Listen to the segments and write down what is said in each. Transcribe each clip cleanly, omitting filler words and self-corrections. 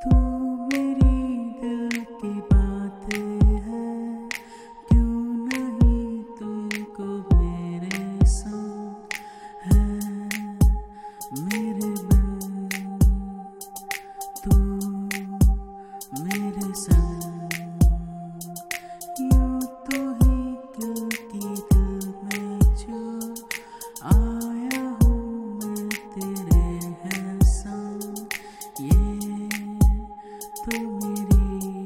तू मेरी दिल की बात है, क्यों नहीं तुमको मेरे संग है मेरे बिन, तू मेरे संग यूं तो ही दिल की दिल में जो आया हूँ मैं तेरे है संग, ये तो मेरी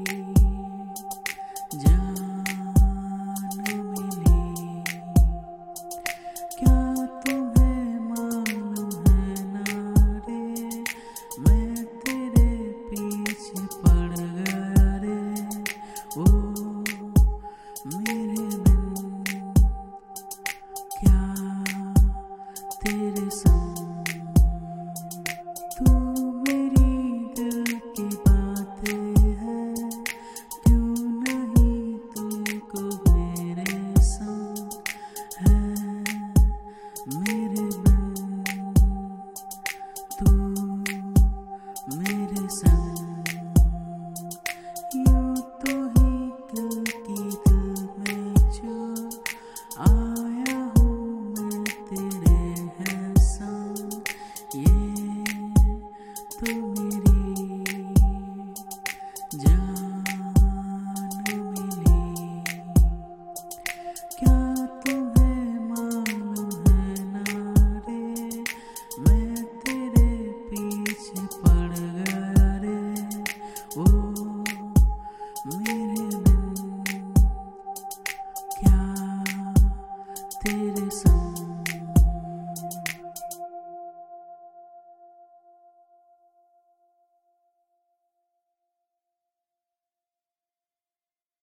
जान मिली। क्या तुम्हें मालूम है ना रे, मैं तेरे पीछे पड़ गया रे, ओ मेरे बिन क्या तेरे संग। तू मेरी दिल की बात है, क्यों नहीं तुमको मेरे संग है मेरे बिन, तू मेरे संग यूं तो ही दिल की दिल में जो आया हूँ मैं तेरे है संग, ये तो मेरी जान मिली। क्या तुम्हें मालूम है ना रे, मैं तेरे पीछे पड़ गया रे, ओ मेरे बिन क्या तेरे संग।